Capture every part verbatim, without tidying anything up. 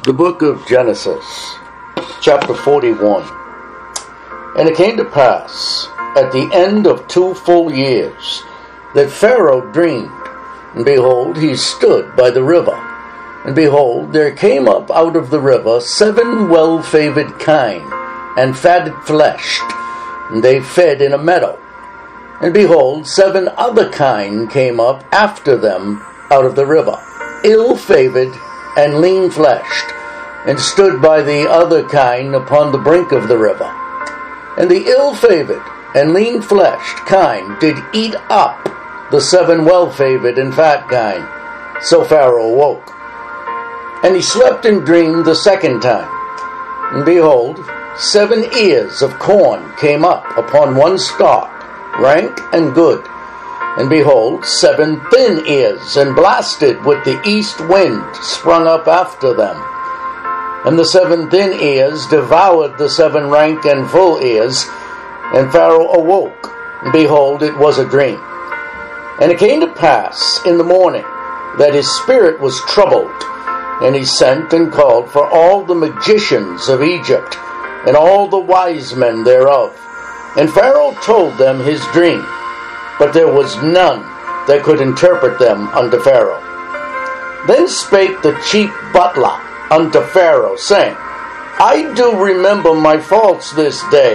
The book of Genesis, chapter forty-one. And it came to pass, at the end of two full years, that Pharaoh dreamed, and behold, he stood by the river. And behold, there came up out of the river seven well-favored kine, and fatted-fleshed, and they fed in a meadow. And behold, seven other kine came up after them out of the river, ill-favored and lean-fleshed, and stood by the other kine upon the brink of the river. And the ill-favored and lean-fleshed kine did eat up the seven well-favored and fat kine. So Pharaoh awoke. And he slept and dreamed the second time. And behold, seven ears of corn came up upon one stalk, rank and good. And behold, seven thin ears, and blasted with the east wind, sprung up after them. And the seven thin ears devoured the seven rank and full ears. And Pharaoh awoke, and behold, it was a dream. And it came to pass in the morning that his spirit was troubled, and he sent and called for all the magicians of Egypt, and all the wise men thereof. And Pharaoh told them his dream, but there was none that could interpret them unto Pharaoh. Then spake the chief butler unto Pharaoh, saying, I do remember my faults this day.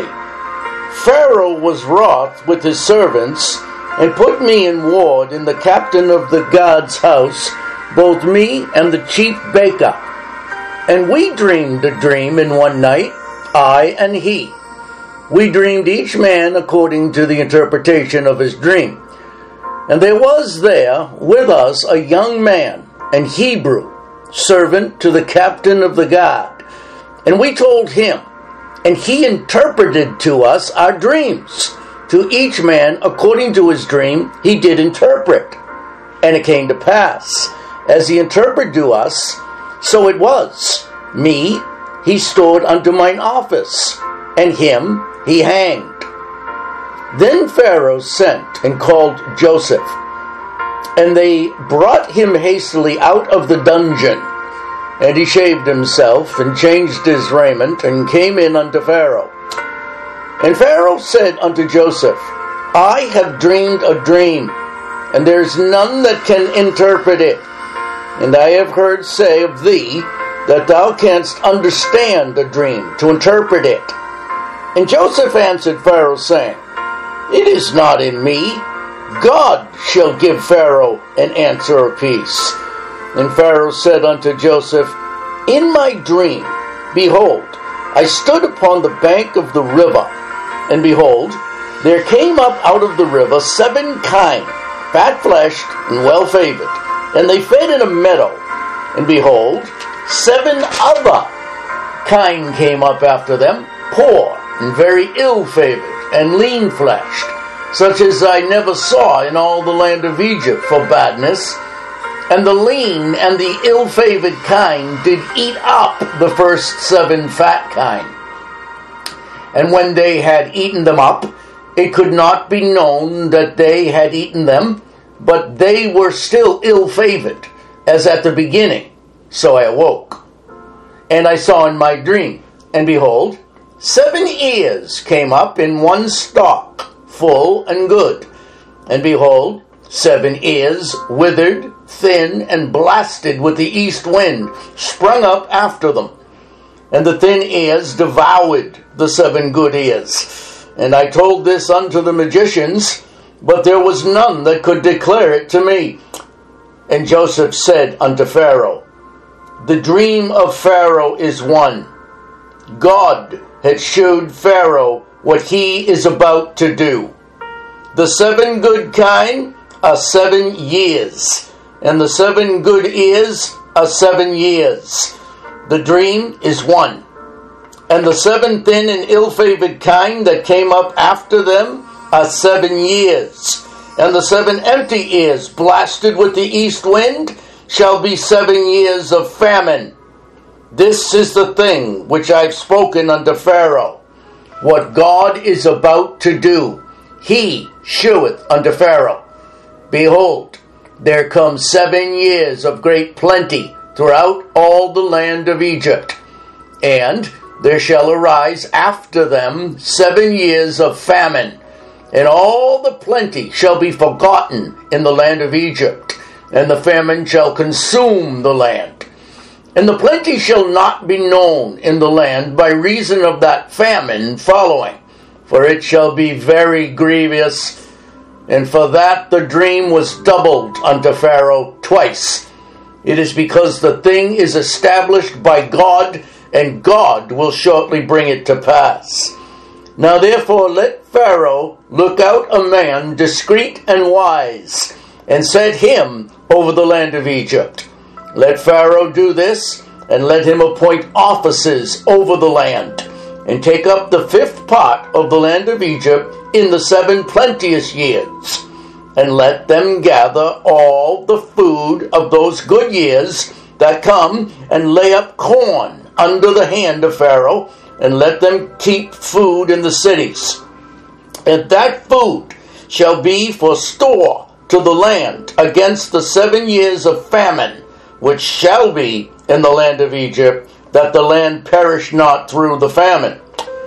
Pharaoh was wroth with his servants, and put me in ward in the captain of the guard's house, both me and the chief baker. And we dreamed a dream in one night, I and he. We dreamed each man according to the interpretation of his dream. And there was there with us a young man, an Hebrew, servant to the captain of the guard. And we told him, and he interpreted to us our dreams. To each man according to his dream he did interpret. And it came to pass, as he interpreted to us, so it was. Me he stored unto mine office, and him he hanged. Then Pharaoh sent and called Joseph, and they brought him hastily out of the dungeon. And he shaved himself, and changed his raiment, and came in unto Pharaoh. And Pharaoh said unto Joseph, I have dreamed a dream, and there is none that can interpret it. And I have heard say of thee, that thou canst understand a dream, to interpret it. And Joseph answered Pharaoh, saying, It is not in me. God shall give Pharaoh an answer of peace. And Pharaoh said unto Joseph, In my dream, behold, I stood upon the bank of the river, and behold, there came up out of the river seven kine, fat-fleshed and well-favored, and they fed in a meadow. And behold, seven other kine came up after them, poor and very ill-favored and lean-fleshed, such as I never saw in all the land of Egypt for badness. And the lean and the ill-favored kine did eat up the first seven fat kine. And when they had eaten them up, it could not be known that they had eaten them, but they were still ill-favored, as at the beginning. So I awoke. And I saw in my dream, and behold, seven ears came up in one stalk, full and good. And behold, seven ears, withered, thin, and blasted with the east wind, sprung up after them. And the thin ears devoured the seven good ears. And I told this unto the magicians, but there was none that could declare it to me. And Joseph said unto Pharaoh, The dream of Pharaoh is one. God had shewed Pharaoh what he is about to do. The seven good kine are seven years, and the seven good ears are seven years. The dream is one. And the seven thin and ill-favored kine that came up after them are seven years. And the seven empty ears, blasted with the east wind, shall be seven years of famine. This is the thing which I have spoken unto Pharaoh. What God is about to do, he sheweth unto Pharaoh. Behold, there come seven years of great plenty throughout all the land of Egypt. And there shall arise after them seven years of famine, and all the plenty shall be forgotten in the land of Egypt, and the famine shall consume the land. And the plenty shall not be known in the land by reason of that famine following, for it shall be very grievous. And for that the dream was doubled unto Pharaoh twice. It is because the thing is established by God, and God will shortly bring it to pass. Now therefore let Pharaoh look out a man discreet and wise, and set him over the land of Egypt. Let Pharaoh do this, and let him appoint officers over the land, and take up the fifth part of the land of Egypt in the seven plenteous years, and let them gather all the food of those good years that come, and lay up corn under the hand of Pharaoh, and let them keep food in the cities. And that food shall be for store to the land against the seven years of famine, which shall be in the land of Egypt, that the land perish not through the famine.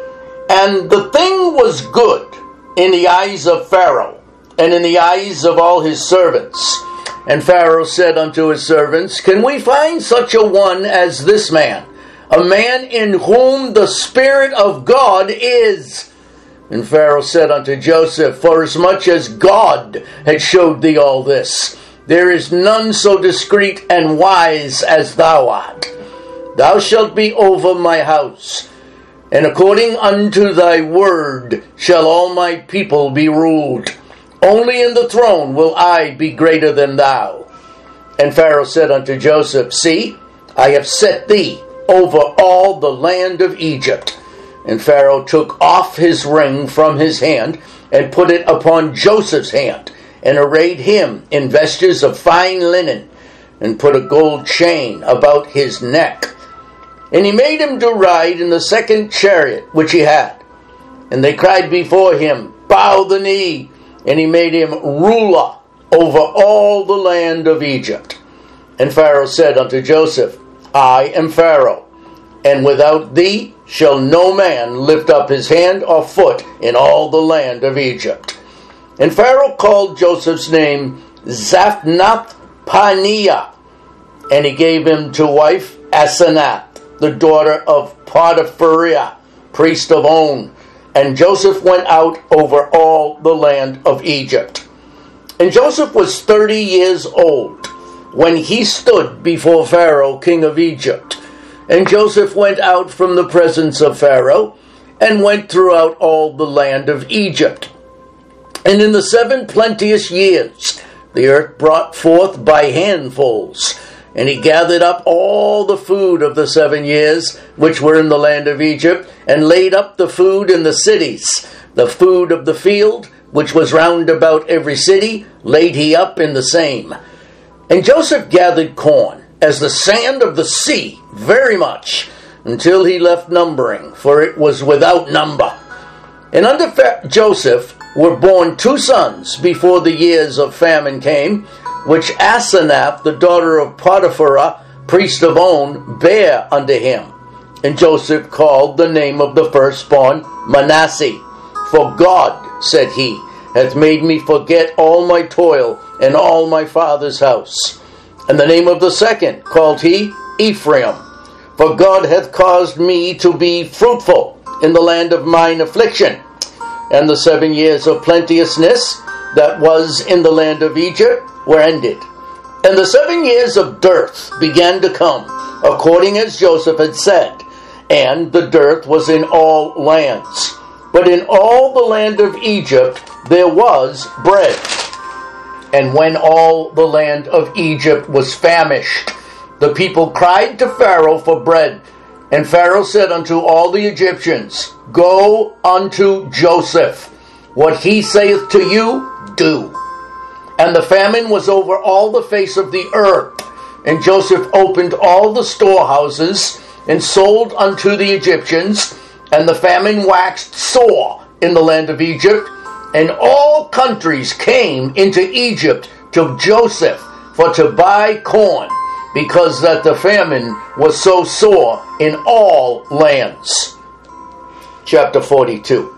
And the thing was good in the eyes of Pharaoh, and in the eyes of all his servants. And Pharaoh said unto his servants, Can we find such a one as this man, a man in whom the Spirit of God is? And Pharaoh said unto Joseph, Forasmuch as God had showed thee all this, there is none so discreet and wise as thou art. Thou shalt be over my house, and according unto thy word shall all my people be ruled. Only in the throne will I be greater than thou. And Pharaoh said unto Joseph, See, I have set thee over all the land of Egypt. And Pharaoh took off his ring from his hand, and put it upon Joseph's hand, and arrayed him in vestures of fine linen, and put a gold chain about his neck. And he made him to ride in the second chariot which he had. And they cried before him, Bow the knee. And he made him ruler over all the land of Egypt. And Pharaoh said unto Joseph, I am Pharaoh, and without thee shall no man lift up his hand or foot in all the land of Egypt. And Pharaoh called Joseph's name Zaphnath-Paneah, and he gave him to wife Asenath, the daughter of Potiphera, priest of On. And Joseph went out over all the land of Egypt. And Joseph was thirty years old when he stood before Pharaoh, king of Egypt. And Joseph went out from the presence of Pharaoh, and went throughout all the land of Egypt. And in the seven plenteous years the earth brought forth by handfuls, and he gathered up all the food of the seven years which were in the land of Egypt, and laid up the food in the cities. The food of the field, which was round about every city, laid he up in the same. And Joseph gathered corn, as the sand of the sea, very much, until he left numbering, for it was without number. And unto Joseph were born two sons before the years of famine came, which Asenath, the daughter of Potiphera, priest of On, bare unto him. And Joseph called the name of the firstborn Manasseh. For God, said he, hath made me forget all my toil and all my father's house. And the name of the second called he Ephraim. For God hath caused me to be fruitful in the land of mine affliction. And the seven years of plenteousness that was in the land of Egypt were ended. And the seven years of dearth began to come, according as Joseph had said. And the dearth was in all lands. But in all the land of Egypt there was bread. And when all the land of Egypt was famished, the people cried to Pharaoh for bread. And Pharaoh said unto all the Egyptians, Go unto Joseph. What he saith to you, do. And the famine was over all the face of the earth. And Joseph opened all the storehouses, and sold unto the Egyptians. And the famine waxed sore in the land of Egypt. And all countries came into Egypt to Joseph for to buy corn. because that the famine was so sore in all lands. Chapter forty-two.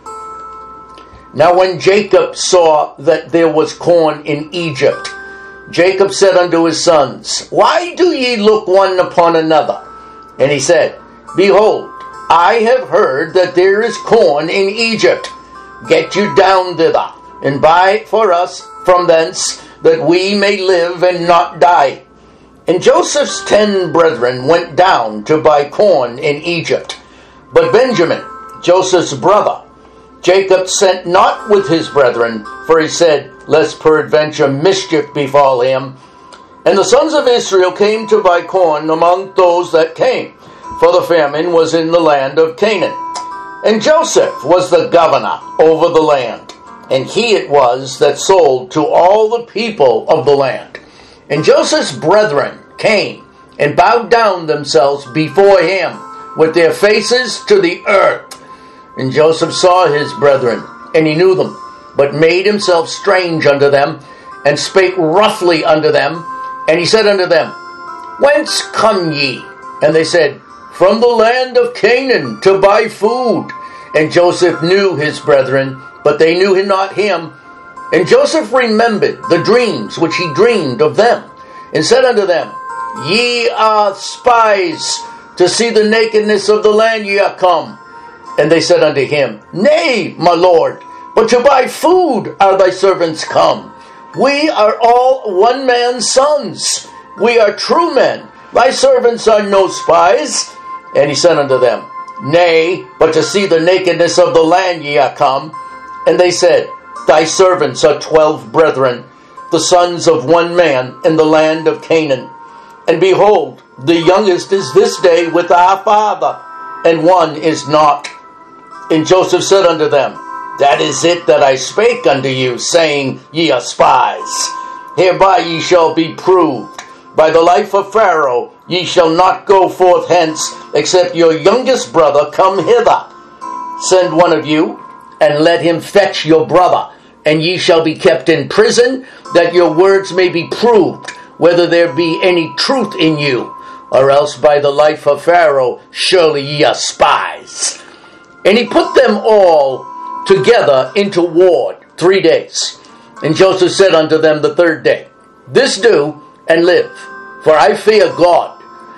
Now when Jacob saw that there was corn in Egypt, Jacob said unto his sons, Why do ye look one upon another? And he said, Behold, I have heard that there is corn in Egypt. Get you down thither, and buy for us from thence, that we may live and not die. And Joseph's ten brethren went down to buy corn in Egypt. But Benjamin, Joseph's brother, Jacob sent not with his brethren, for he said, Lest peradventure mischief befall him. And the sons of Israel came to buy corn among those that came, for the famine was in the land of Canaan. And Joseph was the governor over the land, and he it was that sold to all the people of the land. And Joseph's brethren came and bowed down themselves before him with their faces to the earth. And Joseph saw his brethren, and he knew them, but made himself strange unto them, and spake roughly unto them. And he said unto them, Whence come ye? And they said, From the land of Canaan, to buy food. And Joseph knew his brethren, but they knew him not him. And Joseph remembered the dreams which he dreamed of them, and said unto them, Ye are spies, to see the nakedness of the land ye are come. And they said unto him, Nay, my lord, but to buy food are thy servants come. We are all one man's sons. We are true men. Thy servants are no spies. And he said unto them, Nay, but to see the nakedness of the land ye are come. And they said, Thy servants are twelve brethren, the sons of one man in the land of Canaan. And behold, the youngest is this day with our father, and one is not. And Joseph said unto them, That is it that I spake unto you, saying, Ye are spies. Hereby ye shall be proved. By the life of Pharaoh ye shall not go forth hence, except your youngest brother come hither. Send one of you, and let him fetch your brother, and ye shall be kept in prison, that your words may be proved, whether there be any truth in you, or else by the life of Pharaoh surely ye are spies. And he put them all together into ward three days. And Joseph said unto them the third day, This do, and live, for I fear God.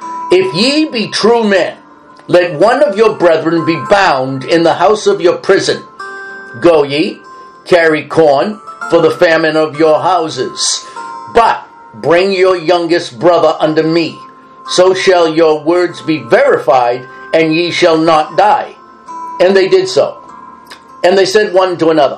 If ye be true men, let one of your brethren be bound in the house of your prison. Go ye, carry corn for the famine of your houses, but bring your youngest brother unto me. So shall your words be verified, and ye shall not die. And they did so. And they said one to another,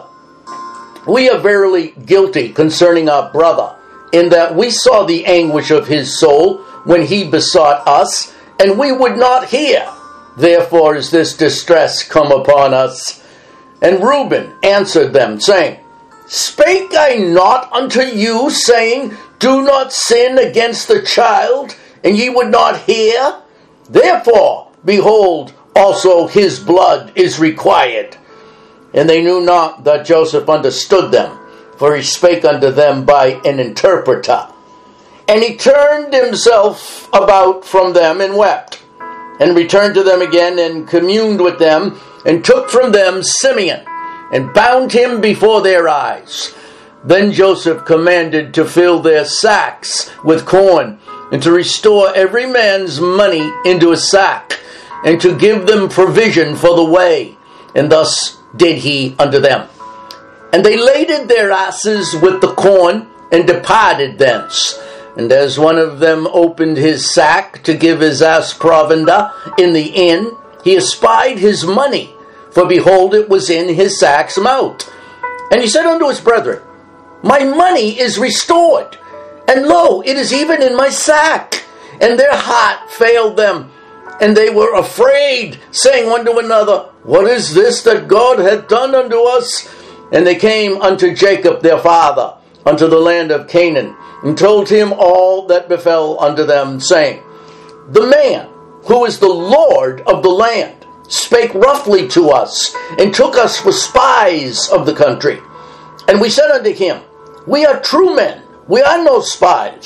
We are verily guilty concerning our brother, in that we saw the anguish of his soul when he besought us, and we would not hear. Therefore is this distress come upon us. And Reuben answered them, saying, Spake I not unto you, saying, Do not sin against the child, and ye would not hear? Therefore, behold, also his blood is required. And they knew not that Joseph understood them, for he spake unto them by an interpreter. And he turned himself about from them and wept, and returned to them again and communed with them, and took from them Simeon, and bound him before their eyes. Then Joseph commanded to fill their sacks with corn, and to restore every man's money into a sack, and to give them provision for the way. And thus did he unto them. And they laded their asses with the corn, and departed thence. And as one of them opened his sack to give his ass provender in the inn, he espied his money, for behold, it was in his sack's mouth. And he said unto his brethren, My money is restored, and lo, it is even in my sack. And their heart failed them, and they were afraid, saying one to another, What is this that God hath done unto us? And they came unto Jacob their father, unto the land of Canaan, and told him all that befell unto them, saying, The man who is the Lord of the land spake roughly to us, and took us for spies of the country. And we said unto him, We are true men, we are no spies.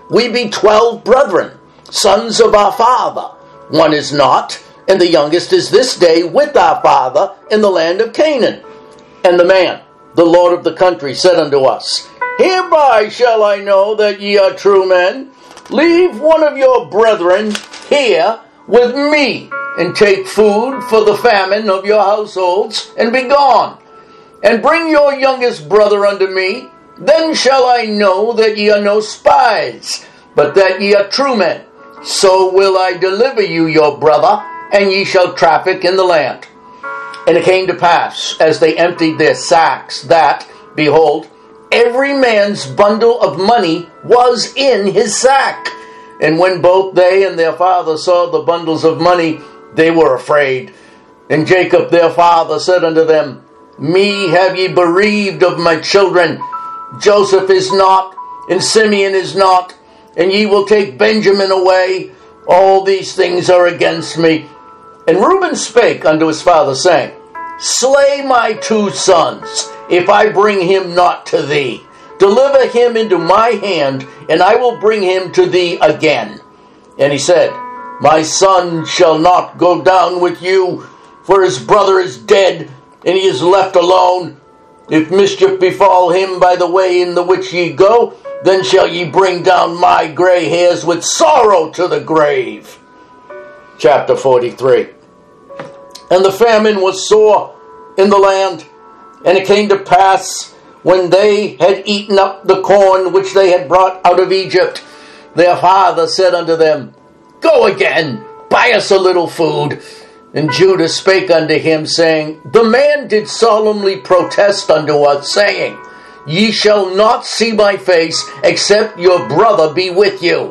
we be twelve brethren, sons of our father. One is not, and the youngest is this day with our father in the land of Canaan. And the man, the lord of the country, said unto us, Hereby shall I know that ye are true men. Leave one of your brethren here with me, and take food for the famine of your households, and be gone. And bring your youngest brother unto me. Then shall I know that ye are no spies, but that ye are true men. So will I deliver you your brother, and ye shall traffic in the land. And it came to pass, as they emptied their sacks, that, behold, every man's bundle of money was in his sack. And when both they and their father saw the bundles of money, they were afraid. And Jacob their father said unto them, Me have ye bereaved of my children. Joseph is not, and Simeon is not, and ye will take Benjamin away. All these things are against me. And Reuben spake unto his father, saying, Slay my two sons, if I bring him not to thee. Deliver him into my hand, and I will bring him to thee again. And he said, My son shall not go down with you, for his brother is dead, and he is left alone. If mischief befall him by the way in the which ye go, then shall ye bring down my gray hairs with sorrow to the grave. Chapter forty-three. And the famine was sore in the land, and it came to pass, when they had eaten up the corn which they had brought out of Egypt, their father said unto them, Go again, buy us a little food. And Judah spake unto him, saying, The man did solemnly protest unto us, saying, Ye shall not see my face, except your brother be with you.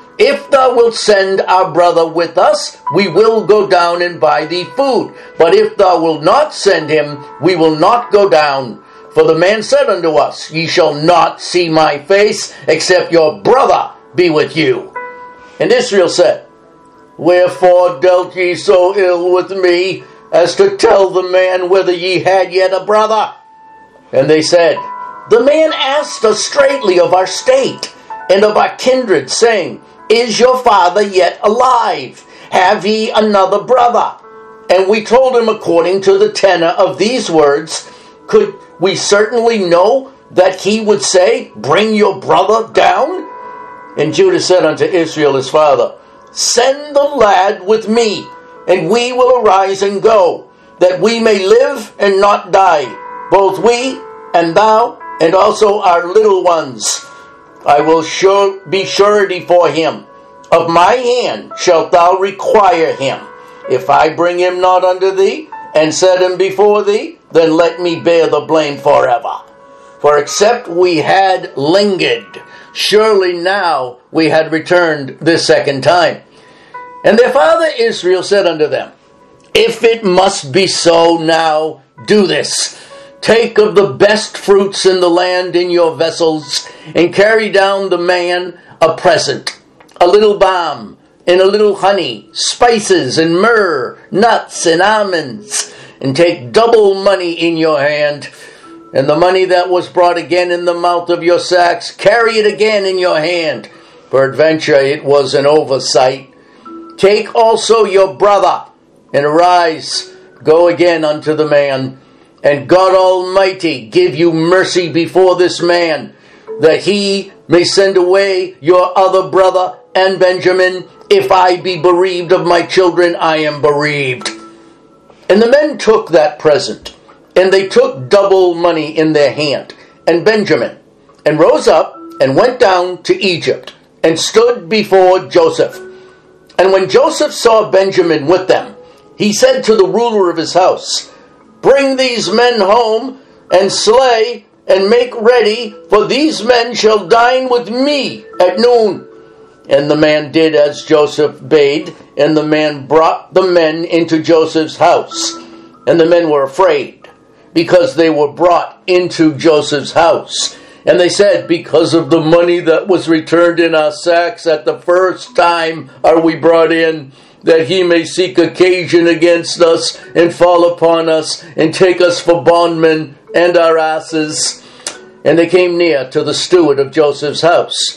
If thou wilt send our brother with us, we will go down and buy thee food. But if thou wilt not send him, we will not go down. For the man said unto us, Ye shall not see my face, except your brother be with you. And Israel said, Wherefore dealt ye so ill with me, as to tell the man whether ye had yet a brother? And they said, The man asked us straitly of our state, and of our kindred, saying, Is your father yet alive? Have ye another brother? And we told him according to the tenor of these words. Could we certainly know that he would say, Bring your brother down? And Judah said unto Israel his father, Send the lad with me, and we will arise and go, that we may live and not die, both we and thou, and also our little ones. I will sure be surety for him. Of my hand shalt thou require him. If I bring him not unto thee, and set him before thee, then let me bear the blame forever. For except we had lingered, surely now we had returned this second time. And their father Israel said unto them, If it must be so now, do this. Take of the best fruits in the land in your vessels, and carry down the man a present, a little balm, and a little honey, spices, and myrrh, nuts, and almonds, and take double money in your hand. And the money that was brought again in the mouth of your sacks, carry it again in your hand. Peradventure it was an oversight. Take also your brother, and arise, go again unto the man. And God Almighty give you mercy before this man, that he may send away your other brother and Benjamin. If I be bereaved of my children, I am bereaved. And the men took that present, and they took double money in their hand, and Benjamin, and rose up, and went down to Egypt, and stood before Joseph. And when Joseph saw Benjamin with them, he said to the ruler of his house, Bring these men home, and slay, and make ready, for these men shall dine with me at noon. And the man did as Joseph bade, and the man brought the men into Joseph's house. And the men were afraid, because they were brought into Joseph's house. And they said, Because of the money that was returned in our sacks at the first time are we brought in, that he may seek occasion against us, and fall upon us, and take us for bondmen and our asses. And they came near to the steward of Joseph's house.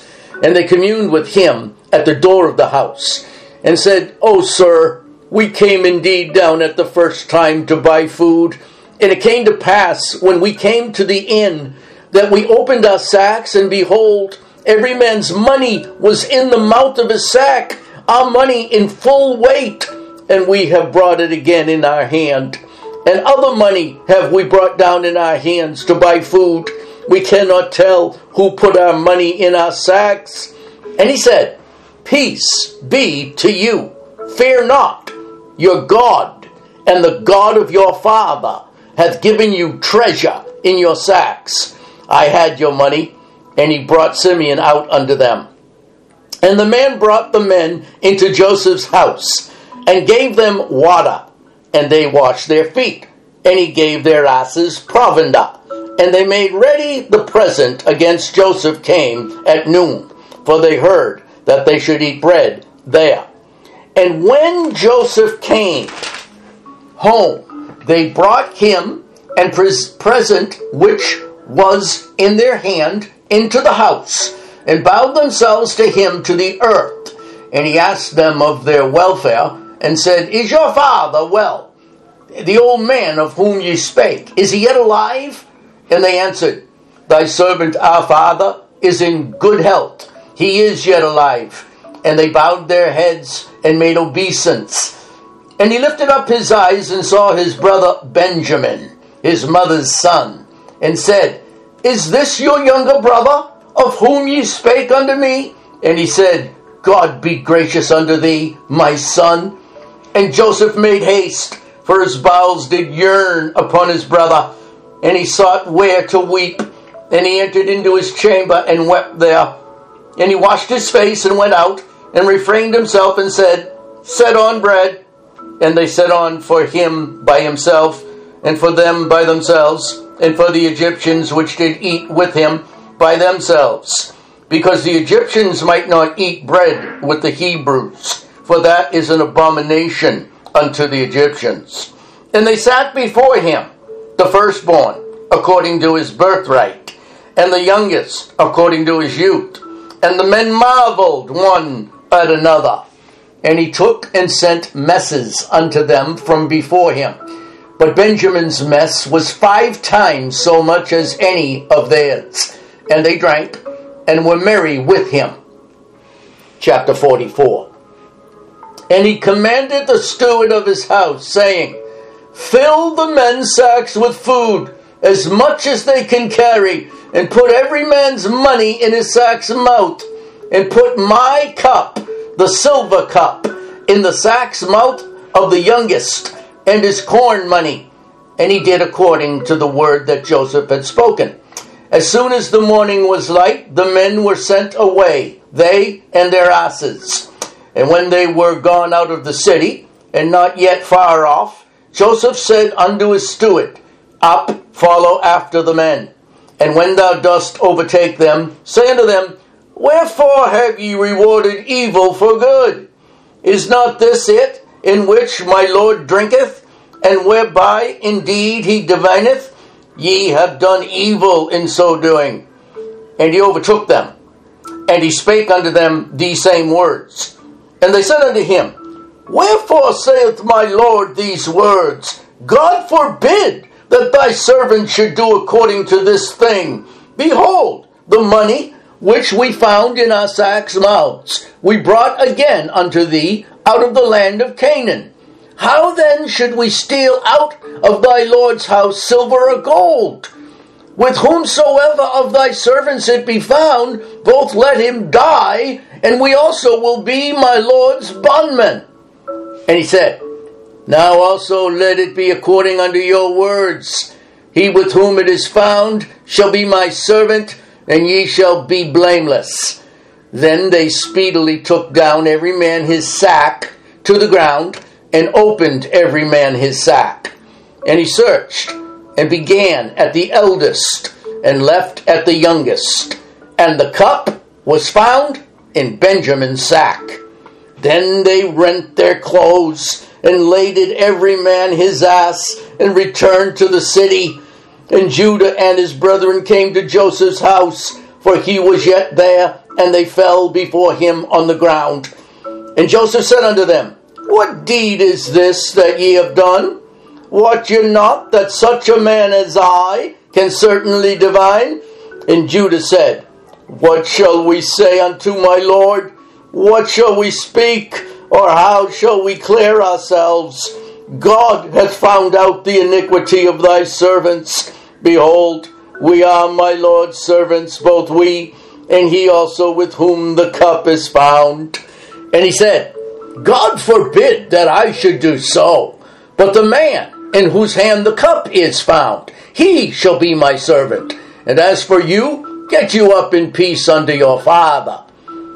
And they communed with him at the door of the house, and said, "O sir, we came indeed down at the first time to buy food. And it came to pass, when we came to the inn, that we opened our sacks, and behold, every man's money was in the mouth of his sack, our money in full weight, and we have brought it again in our hand. And other money have we brought down in our hands to buy food. We cannot tell who put our money in our sacks." And he said, "Peace be to you. Fear not. Your God and the God of your father hath given you treasure in your sacks. I had your money." And he brought Simeon out unto them. And the man brought the men into Joseph's house, and gave them water, and they washed their feet. And he gave their asses provender. And they made ready the present against Joseph came at noon, for they heard that they should eat bread there. And when Joseph came home, they brought him and pres- present which was in their hand into the house, and bowed themselves to him to the earth. And he asked them of their welfare, and said, "Is your father well? The old man of whom ye spake, is he yet alive?" And they answered, "Thy servant our father is in good health. He is yet alive." And they bowed their heads and made obeisance. And he lifted up his eyes and saw his brother Benjamin, his mother's son, and said, "Is this your younger brother, of whom ye spake unto me?" And he said, "God be gracious unto thee, my son." And Joseph made haste, for his bowels did yearn upon his brother. And he sought where to weep. And he entered into his chamber and wept there. And he washed his face and went out, and refrained himself, and said, "Set on bread." And they set on for him by himself, and for them by themselves, and for the Egyptians which did eat with him by themselves, because the Egyptians might not eat bread with the Hebrews, for that is an abomination unto the Egyptians. And they sat before him, the firstborn according to his birthright, and the youngest according to his youth. And the men marveled one at another. And he took and sent messes unto them from before him. But Benjamin's mess was five times so much as any of theirs. And they drank and were merry with him. Chapter forty-four. And he commanded the steward of his house, saying, "Fill the men's sacks with food, as much as they can carry, and put every man's money in his sack's mouth, and put my cup, the silver cup, in the sack's mouth of the youngest, and his corn money." And he did according to the word that Joseph had spoken. As soon as the morning was light, the men were sent away, they and their asses. And when they were gone out of the city, and not yet far off, Joseph said unto his steward, "Up, follow after the men. And when thou dost overtake them, say unto them, Wherefore have ye rewarded evil for good? Is not this it in which my Lord drinketh, and whereby indeed he divineth? Ye have done evil in so doing." And he overtook them, and he spake unto them these same words. And they said unto him, "Wherefore saith my Lord these words? God forbid that thy servant should do according to this thing. Behold, the money which we found in our sacks' mouths we brought again unto thee out of the land of Canaan. How then should we steal out of thy Lord's house silver or gold? With whomsoever of thy servants it be found, both let him die, and we also will be my Lord's bondmen." And he said, "Now also let it be according unto your words. He with whom it is found shall be my servant, and ye shall be blameless." Then they speedily took down every man his sack to the ground, and opened every man his sack. And he searched, and began at the eldest, and left at the youngest. And the cup was found in Benjamin's sack. Then they rent their clothes, and laded every man his ass, and returned to the city. And Judah and his brethren came to Joseph's house, for he was yet there, and they fell before him on the ground. And Joseph said unto them, What deed is this that ye have done? Wot ye not that such a man as I can certainly divine? And Judah said, What shall we say unto my Lord? What shall we speak? Or how shall we clear ourselves? God hath found out the iniquity of thy servants. Behold, we are my Lord's servants, both we, and he also with whom the cup is found. And he said, God forbid that I should do so, but the man in whose hand the cup is found, he shall be my servant. And as for you, get you up in peace unto your father.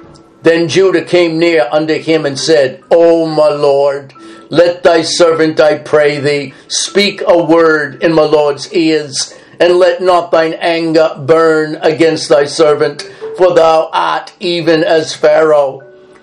Then Judah came near unto him and said, O my Lord, let thy servant, I pray thee, speak a word in my Lord's ears, and let not thine anger burn against thy servant, for thou art even as Pharaoh.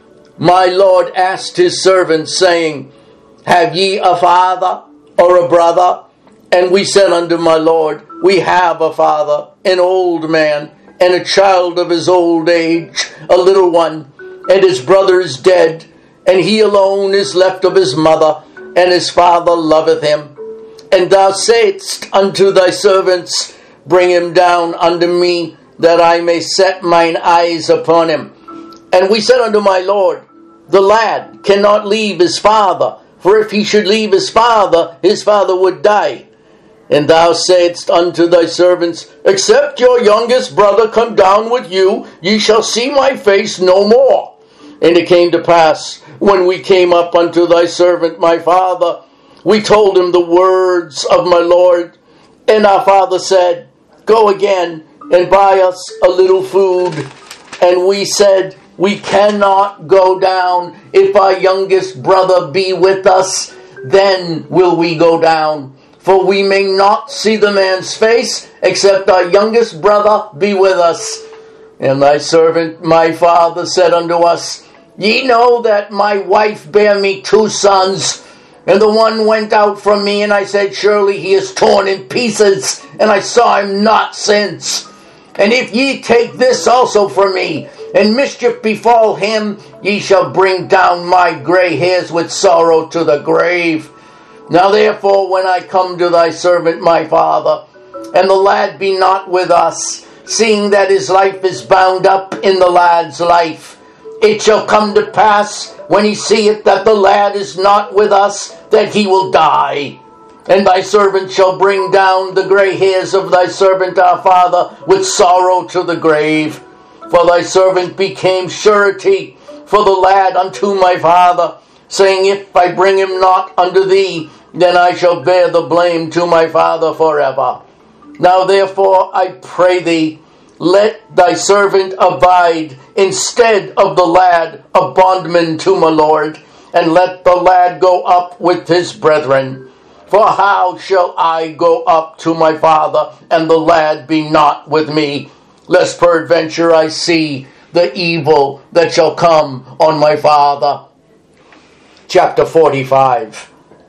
My Lord asked his servants, saying, Have ye a father or a brother? And we said unto my Lord, We have a father, an old man, and a child of his old age, a little one, and his brother is dead, and he alone is left of his mother, and his father loveth him. And thou saidst unto thy servants, Bring him down unto me, that I may set mine eyes upon him. And we said unto my Lord, The lad cannot leave his father, for if he should leave his father, his father would die. And thou saidst unto thy servants, Except your youngest brother come down with you, ye shall see my face no more. And it came to pass, when we came up unto thy servant my father, we told him the words of my Lord. And our father said, Go again and buy us a little food. And we said, We cannot go down. If our youngest brother be with us, then will we go down. For we may not see the man's face, except our youngest brother be with us. And thy servant my father said unto us, Ye know that my wife bare me two sons, and the one went out from me, and I said, Surely he is torn in pieces, and I saw him not since. And if ye take this also from me, and mischief befall him, ye shall bring down my gray hairs with sorrow to the grave. Now therefore, when I come to thy servant my father, and the lad be not with us, seeing that his life is bound up in the lad's life, it shall come to pass, when he seeth that the lad is not with us, that he will die. And thy servant shall bring down the gray hairs of thy servant our father with sorrow to the grave. For thy servant became surety for the lad unto my father, saying, If I bring him not unto thee, then I shall bear the blame to my father forever. Now therefore I pray thee, let thy servant abide instead of the lad, a bondman to my Lord, and let the lad go up with his brethren. For how shall I go up to my father, and the lad be not with me, lest peradventure I see the evil that shall come on my father? Chapter forty-five.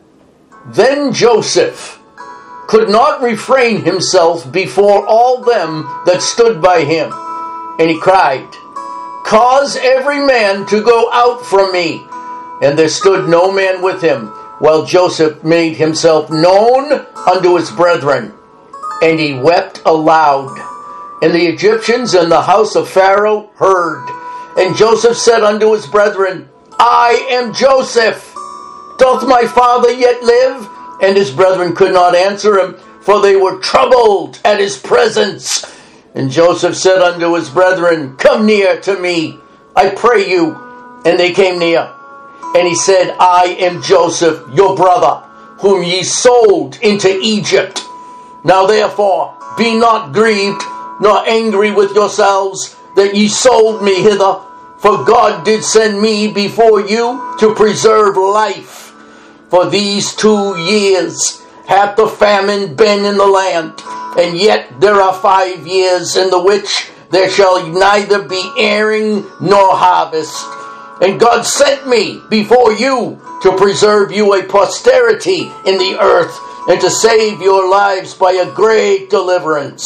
Then Joseph could not refrain himself before all them that stood by him, and he cried, Cause every man to go out from me. And there stood no man with him, while Joseph made himself known unto his brethren. And he wept aloud. And the Egyptians in the house of Pharaoh heard. And Joseph said unto his brethren, I am Joseph. Doth my father yet live? And his brethren could not answer him, for they were troubled at his presence. And Joseph said unto his brethren, Come near to me, I pray you. And they came near. And he said, I am Joseph, your brother, whom ye sold into Egypt. Now therefore, be not grieved, nor angry with yourselves, that ye sold me hither. For God did send me before you to preserve life. For these two years hath the famine been in the land, and yet there are five years in the which there shall neither be airing nor harvest. And God sent me before you to preserve you a posterity in the earth, and to save your lives by a great deliverance.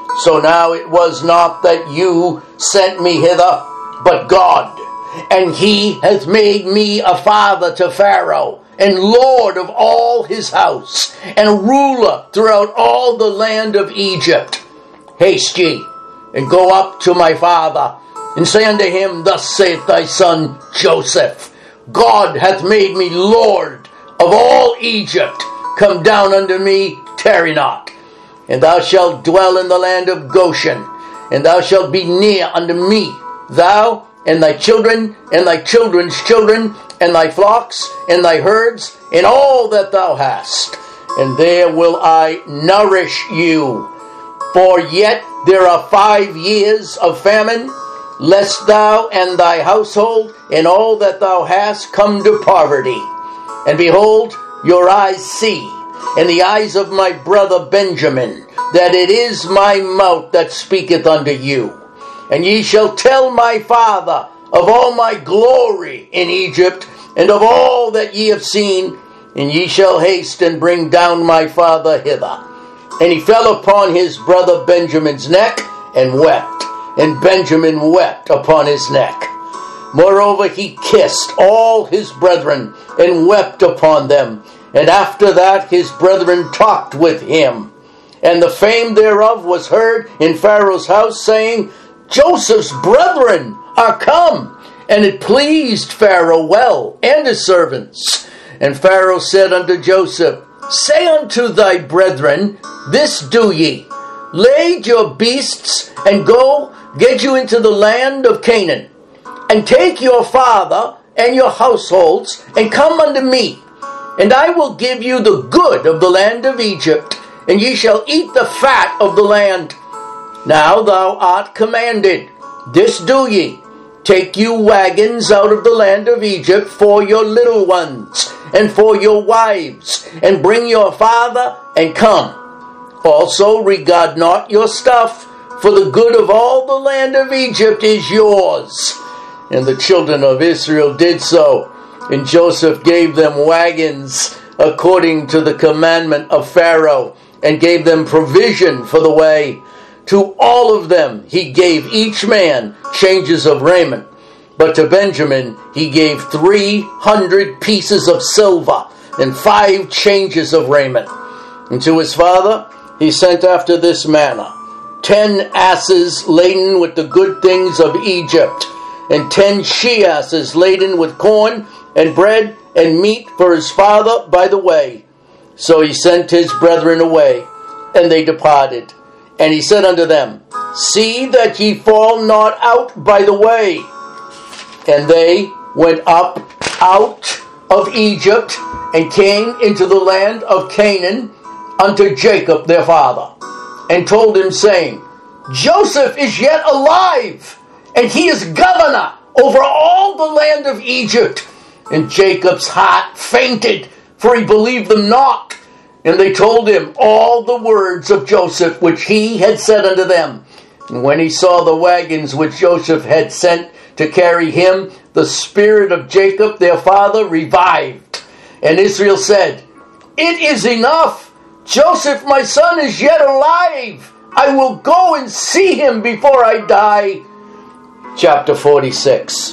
So now it was not that you sent me hither, but God. And he hath made me a father to Pharaoh, and lord of all his house, and a ruler throughout all the land of Egypt. Haste ye, and go up to my father, and say unto him, Thus saith thy son Joseph, God hath made me lord of all Egypt. Come down unto me, tarry not. And thou shalt dwell in the land of Goshen, and thou shalt be near unto me, thou and thy children, and thy children's children, and thy flocks, and thy herds, and all that thou hast. And there will I nourish you. For yet there are five years of famine, lest thou and thy household, and all that thou hast, come to poverty. And behold, your eyes see, and the eyes of my brother Benjamin, that it is my mouth that speaketh unto you. And ye shall tell my father of all my glory in Egypt, and of all that ye have seen, and ye shall haste and bring down my father hither. And he fell upon his brother Benjamin's neck, and wept, and Benjamin wept upon his neck. Moreover, he kissed all his brethren, and wept upon them. And after that his brethren talked with him. And the fame thereof was heard in Pharaoh's house, saying, Joseph's brethren are come. And it pleased Pharaoh well, and his servants. And Pharaoh said unto Joseph, Say unto thy brethren, This do ye, lade your beasts, and go get you into the land of Canaan, and take your father and your households, and come unto me, and I will give you the good of the land of Egypt, and ye shall eat the fat of the land. Now thou art commanded, this do ye, take you wagons out of the land of Egypt for your little ones, and for your wives, and bring your father, and come. Also regard not your stuff, for the good of all the land of Egypt is yours. And the children of Israel did so, and Joseph gave them wagons according to the commandment of Pharaoh, and gave them provision for the way. To all of them he gave each man changes of raiment. But to Benjamin he gave three hundred pieces of silver, and five changes of raiment. And to his father he sent after this manner, ten asses laden with the good things of Egypt, and ten she-asses laden with corn, and bread, and meat for his father by the way. So he sent his brethren away, and they departed. And he said unto them, See that ye fall not out by the way. And they went up out of Egypt, and came into the land of Canaan unto Jacob their father, and told him, saying, Joseph is yet alive, and he is governor over all the land of Egypt. And Jacob's heart fainted, for he believed them not. And they told him all the words of Joseph, which he had said unto them. And when he saw the wagons which Joseph had sent to carry him, the spirit of Jacob their father revived. And Israel said, It is enough. Joseph my son is yet alive. I will go and see him before I die. Chapter forty-six.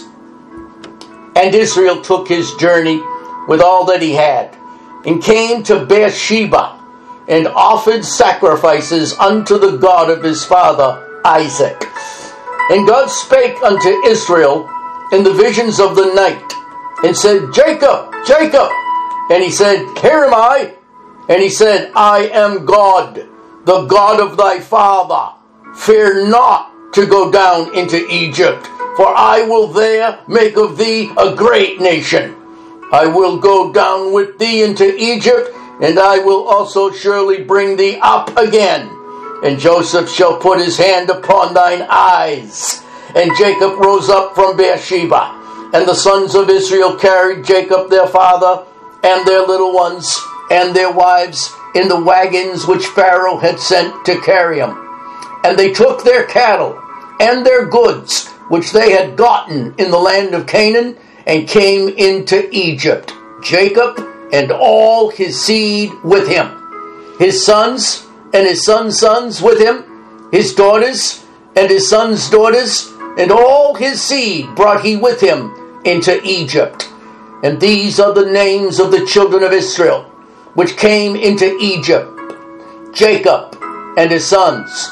And Israel took his journey with all that he had, and came to Beersheba, and offered sacrifices unto the God of his father Isaac. And God spake unto Israel in the visions of the night, and said, Jacob, Jacob. And he said, Here am I. And he said, I am God, the God of thy father. Fear not to go down into Egypt, for I will there make of thee a great nation. I will go down with thee into Egypt, and I will also surely bring thee up again. And Joseph shall put his hand upon thine eyes. And Jacob rose up from Beersheba, and the sons of Israel carried Jacob their father, and their little ones, and their wives, in the wagons which Pharaoh had sent to carry them. And they took their cattle and their goods, which they had gotten in the land of Canaan, and came into Egypt, Jacob and all his seed with him, his sons and his sons' sons with him, his daughters, and his sons' daughters, and all his seed brought he with him into Egypt. And these are the names of the children of Israel, which came into Egypt: Jacob and his sons,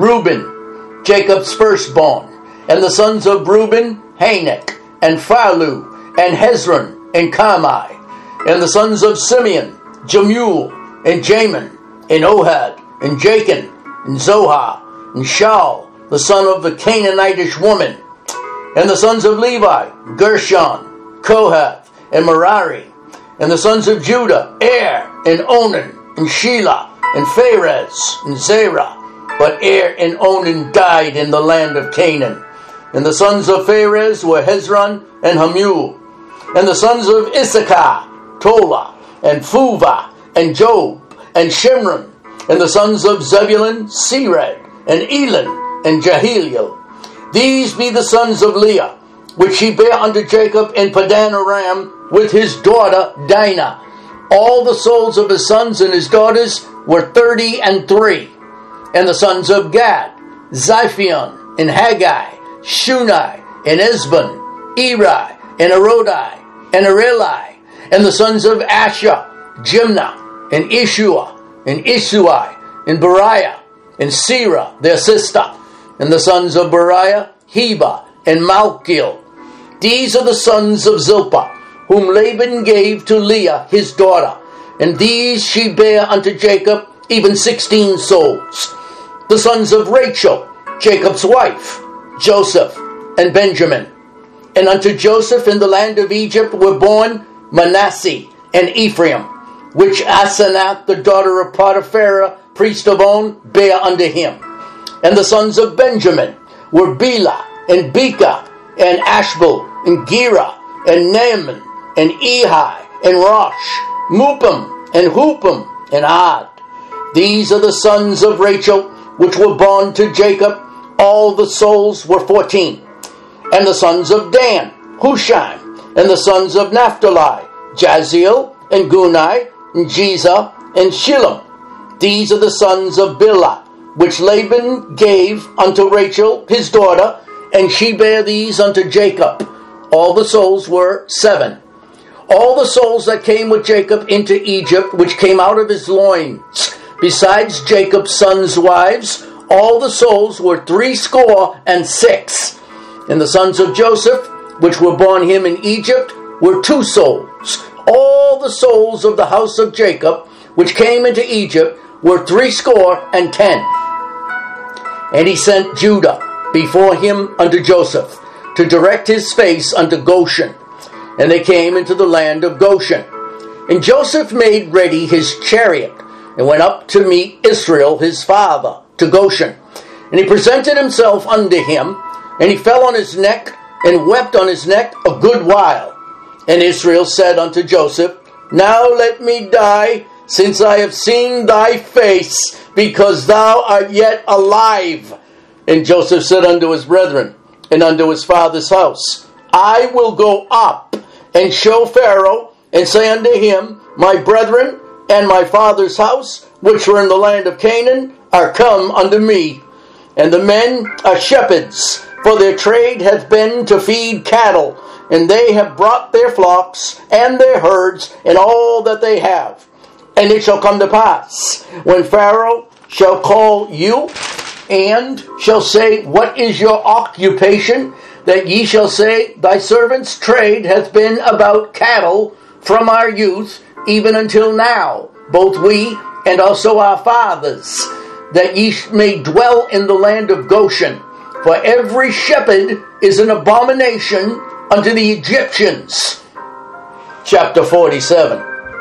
Reuben, Jacob's firstborn, and the sons of Reuben, Hanok, and Phalu, and Hezron, and Carmi, and the sons of Simeon, Jemuel, and Jamin, and Ohad, and Jachin, and Zohar, and Shaul, the son of the Canaanitish woman, and the sons of Levi, Gershon, Kohath, and Merari, and the sons of Judah, Er, and Onan, and Shelah, and Pharez, and Zerah. But Er and Onan died in the land of Canaan. And the sons of Pharez were Hezron and Hamul. And the sons of Issachar, Tola, and Phuvah, and Job, and Shimron. And the sons of Zebulun, Sered, and Elon, and Jehiel. These be the sons of Leah, which he bare unto Jacob in Padan Aram with his daughter Dinah. All the souls of his sons and his daughters were thirty and three. And the sons of Gad, Ziphion, and Haggai, Shunai, and Esbon, Eri, and Arodi, and Areli. And the sons of Asher, Jimnah, and Ishua, and Isui, and Beriah, and Serah, their sister. And the sons of Beriah, Heba, and Malchiel. These are the sons of Zilpah, whom Laban gave to Leah his daughter. And these she bare unto Jacob, even sixteen souls. The sons of Rachel, Jacob's wife, Joseph, and Benjamin. And unto Joseph in the land of Egypt were born Manasseh and Ephraim, which Asenath, the daughter of Potiphera, priest of On, bare unto him. And the sons of Benjamin were Bela, and Beka, and Ashbel, and Gera, and Naaman, and Ehi, and Rosh, Mupim, and Hupim, and Ad. These are the sons of Rachel, which were born to Jacob. All the souls were fourteen. And the sons of Dan, Hushim, and the sons of Naphtali, Jaziel, and Gunai, and Jeza, and Shillem. These are the sons of Bilhah, which Laban gave unto Rachel his daughter, and she bare these unto Jacob. All the souls were seven. All the souls that came with Jacob into Egypt, which came out of his loins, besides Jacob's sons' wives, all the souls were threescore and six. And the sons of Joseph, which were born him in Egypt, were two souls. All the souls of the house of Jacob, which came into Egypt, were threescore and ten. And he sent Judah before him unto Joseph, to direct his face unto Goshen. And they came into the land of Goshen. And Joseph made ready his chariot, and went up to meet Israel his father, to Goshen. And he presented himself unto him, and he fell on his neck, and wept on his neck a good while. And Israel said unto Joseph, Now let me die, since I have seen thy face, because thou art yet alive. And Joseph said unto his brethren, and unto his father's house, I will go up, and show Pharaoh, and say unto him, My brethren, and my father's house, which were in the land of Canaan, are come unto me. And the men are shepherds, for their trade hath been to feed cattle, and they have brought their flocks, and their herds, and all that they have. And it shall come to pass, when Pharaoh shall call you, and shall say, What is your occupation? That ye shall say, Thy servant's trade hath been about cattle from our youth, even until now, both we and also our fathers, that ye may dwell in the land of Goshen. For every shepherd is an abomination unto the Egyptians. Chapter forty-seven.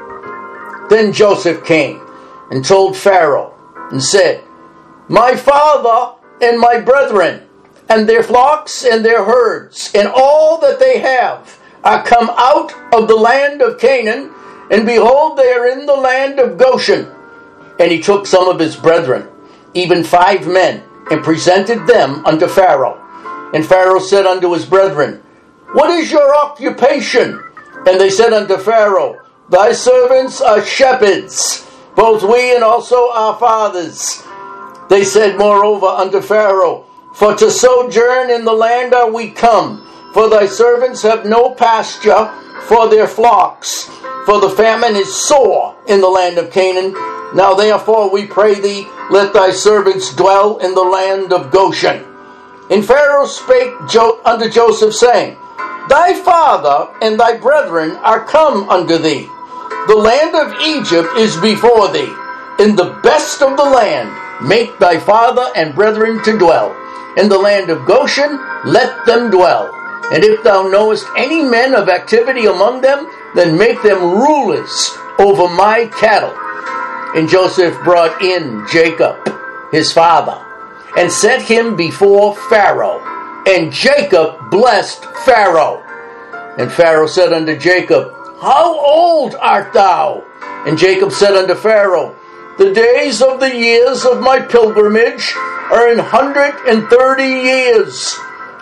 Then Joseph came and told Pharaoh, and said, My father and my brethren, and their flocks and their herds, and all that they have, are come out of the land of Canaan, and behold, they are in the land of Goshen. And he took some of his brethren, even five men, and presented them unto Pharaoh. And Pharaoh said unto his brethren, What is your occupation? And they said unto Pharaoh, Thy servants are shepherds, both we and also our fathers. They said moreover unto Pharaoh, For to sojourn in the land are we come, for thy servants have no pasture for their flocks, for the famine is sore in the land of Canaan. Now therefore we pray thee, let thy servants dwell in the land of Goshen. And Pharaoh spake jo- unto Joseph, saying, Thy father and thy brethren are come unto thee. The land of Egypt is before thee. In the best of the land make thy father and brethren to dwell. In the land of Goshen let them dwell. And if thou knowest any men of activity among them, then make them rulers over my cattle. And Joseph brought in Jacob, his father, and set him before Pharaoh. And Jacob blessed Pharaoh. And Pharaoh said unto Jacob, How old art thou? And Jacob said unto Pharaoh, The days of the years of my pilgrimage are an hundred and thirty years.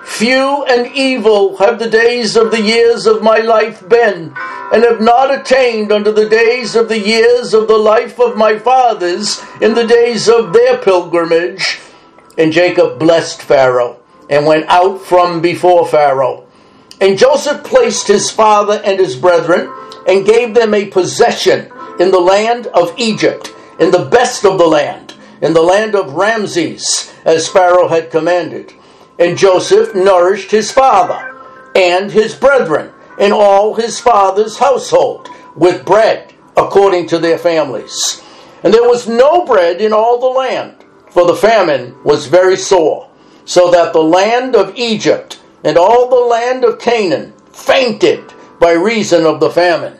Few and evil have the days of the years of my life been, and have not attained unto the days of the years of the life of my fathers in the days of their pilgrimage. And Jacob blessed Pharaoh, and went out from before Pharaoh. And Joseph placed his father and his brethren, and gave them a possession in the land of Egypt, in the best of the land, in the land of Ramses, as Pharaoh had commanded. And Joseph nourished his father and his brethren and all his father's household with bread according to their families. And there was no bread in all the land, for the famine was very sore, so that the land of Egypt and all the land of Canaan fainted by reason of the famine.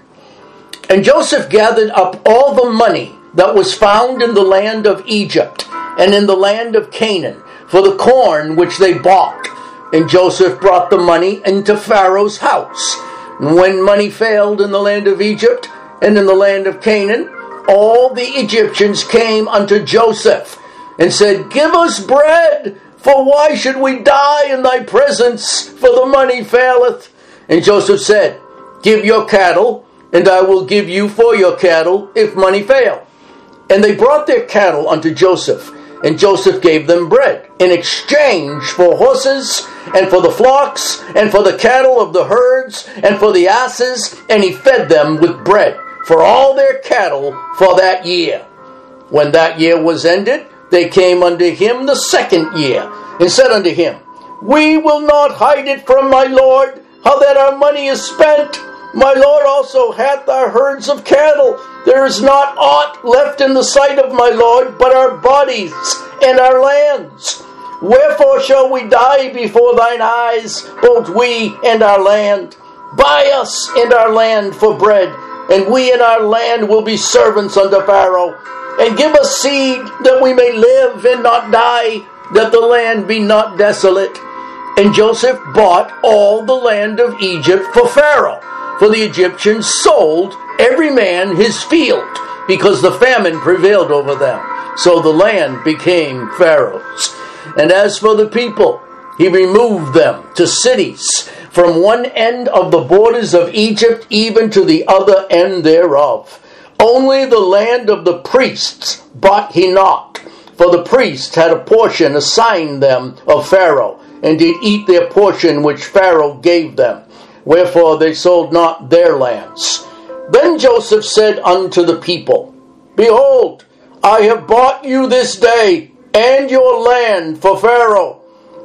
And Joseph gathered up all the money that was found in the land of Egypt and in the land of Canaan, for the corn which they bought. And Joseph brought the money into Pharaoh's house. And when money failed in the land of Egypt and in the land of Canaan, all the Egyptians came unto Joseph and said, Give us bread, for why should we die in thy presence, for the money faileth? And Joseph said, Give your cattle, and I will give you for your cattle, if money fail. And they brought their cattle unto Joseph, and Joseph gave them bread in exchange for horses, and for the flocks, and for the cattle of the herds, and for the asses, and he fed them with bread for all their cattle for that year. When that year was ended, they came unto him the second year, and said unto him, We will not hide it from my lord, how that our money is spent. My lord also hath our herds of cattle. There is not aught left in the sight of my lord, but our bodies and our lands. Wherefore shall we die before thine eyes, both we and our land? Buy us and our land for bread, and we and our land will be servants unto Pharaoh. And give us seed, that we may live and not die, that the land be not desolate. And Joseph bought all the land of Egypt for Pharaoh, for the Egyptians sold every man his field, because the famine prevailed over them. So the land became Pharaoh's. And as for the people, he removed them to cities, from one end of the borders of Egypt even to the other end thereof. Only the land of the priests bought he not, for the priests had a portion assigned them of Pharaoh, and did eat their portion which Pharaoh gave them. Wherefore they sold not their lands. Then Joseph said unto the people, Behold, I have bought you this day, and your land for Pharaoh.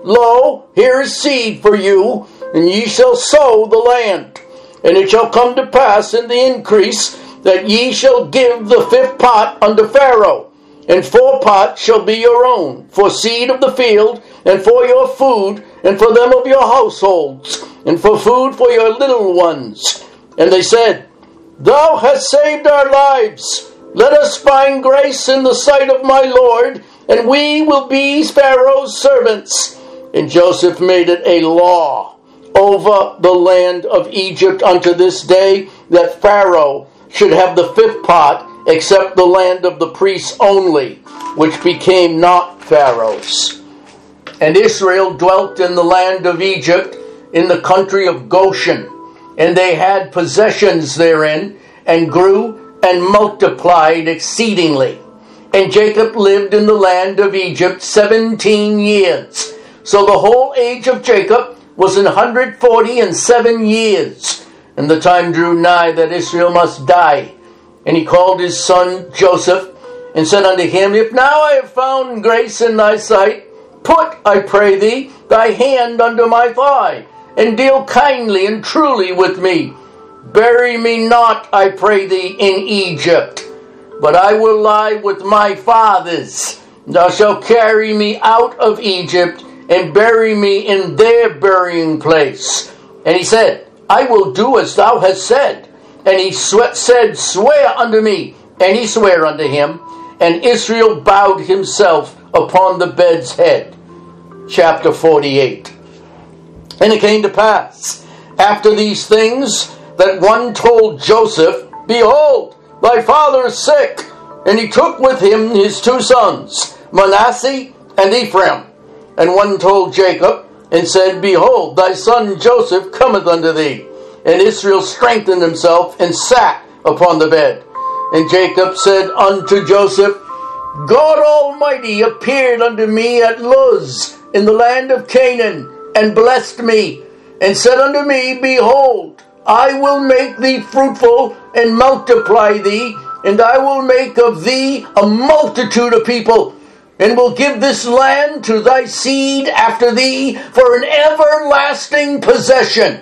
Lo, here is seed for you, and ye shall sow the land. And it shall come to pass in the increase, that ye shall give the fifth part unto Pharaoh, and four parts shall be your own, for seed of the field, and for your food, and for them of your households, and for food for your little ones. And they said, Thou hast saved our lives. Let us find grace in the sight of my Lord, and we will be Pharaoh's servants. And Joseph made it a law over the land of Egypt unto this day, that Pharaoh should have the fifth part, except the land of the priests only, which became not Pharaoh's. And Israel dwelt in the land of Egypt, in the country of Goshen, and they had possessions therein, and grew and multiplied exceedingly. And Jacob lived in the land of Egypt seventeen years. So the whole age of Jacob was an hundred forty and seven years. And the time drew nigh that Israel must die. And he called his son Joseph, and said unto him, If now I have found grace in thy sight, put, I pray thee, thy hand under my thigh, and deal kindly and truly with me. Bury me not, I pray thee, in Egypt, but I will lie with my fathers. Thou shalt carry me out of Egypt, and bury me in their burying place. And he said, I will do as thou hast said. And he sw- said, Swear unto me. And he sware unto him. And Israel bowed himself upon the bed's head. Chapter forty-eight. And it came to pass, after these things, that one told Joseph, Behold, thy father is sick. And he took with him his two sons, Manasseh and Ephraim. And one told Jacob, and said, Behold, thy son Joseph cometh unto thee. And Israel strengthened himself, and sat upon the bed. And Jacob said unto Joseph, God Almighty appeared unto me at Luz, in the land of Canaan, and blessed me, and said unto me, Behold, I will make thee fruitful, and multiply thee, and I will make of thee a multitude of people, and will give this land to thy seed after thee for an everlasting possession.